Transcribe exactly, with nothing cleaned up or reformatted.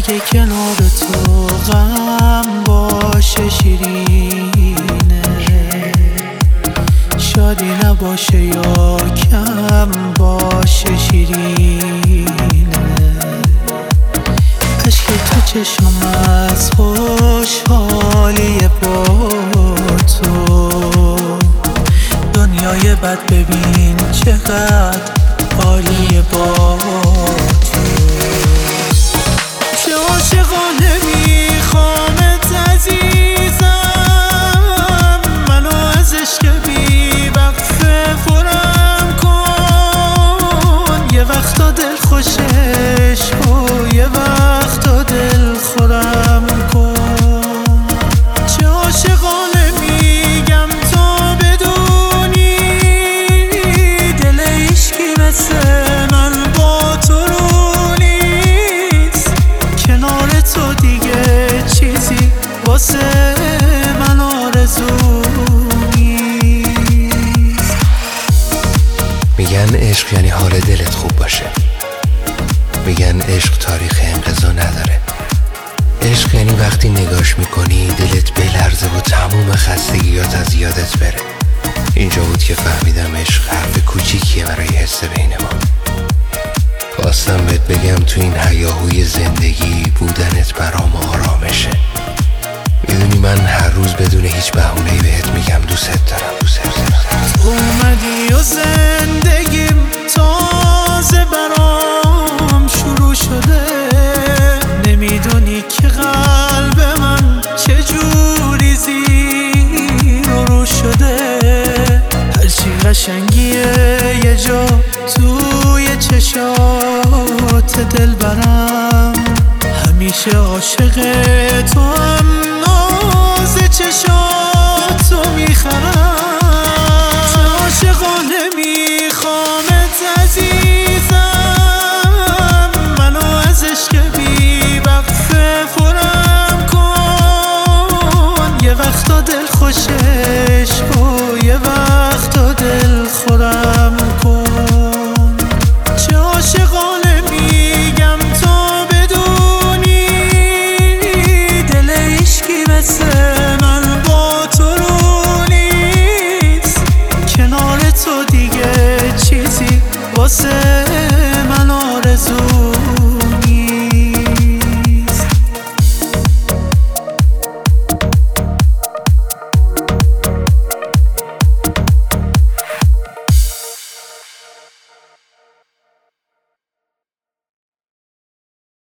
که کنار تو غم باشه شیرینه، شادی نباشه یا کم باشه شیرینه. عشق تو چشم از خوشحالی با تو، دنیای بد ببین چقدر عالیه با تو. چه عاشقانه میخوامت عزیزم، منو از عشق بی وقفه پرم کن. یه وقتا دل خوشش و یه وقتا دل خورم کن. چه عاشقانه میگم تا بدونی، دل عشقی مثل من با تو رو نیست. کنار تو دیگه چیزی واسه من آرزو نیست. میگن عشق یعنی حال دلت خوب باشه، میگن عشق تاریخ انقضا نداره. عشق یعنی وقتی نگاش میکنی دلت بلرزه و تموم خستگیات از یادت بره. اینجا بود که فهمیدم عشق حرف کوچیکیه برای حس بین ما. خواستم بهت بگم تو این هیاهوی زندگی بودنت برام آرامشه. میدونی من هر روز بدون هیچ بهونه‌ای بهت میگم دوست دارم دوست دارم. اومدی و زندگیم تازه برام شروع شده، نمیدونی که قلب من چجوری زیر و رو شده. هرچی قشنگیه یه جا توی چشات دل برم، همیشه عاشق تو هم ناز چشاتو میخرم. چه عاشقانه میخوامت عزیزم، منو از عشق بی وقفه پرم کن. یه وقتا دل خوشش و یه وقتا دل خورم کن. چه عاشقانه میگم تا بدونی، دل عشقی مثل من با تو رو نیست. کنار تو دیگه چیزی واسه من آرزو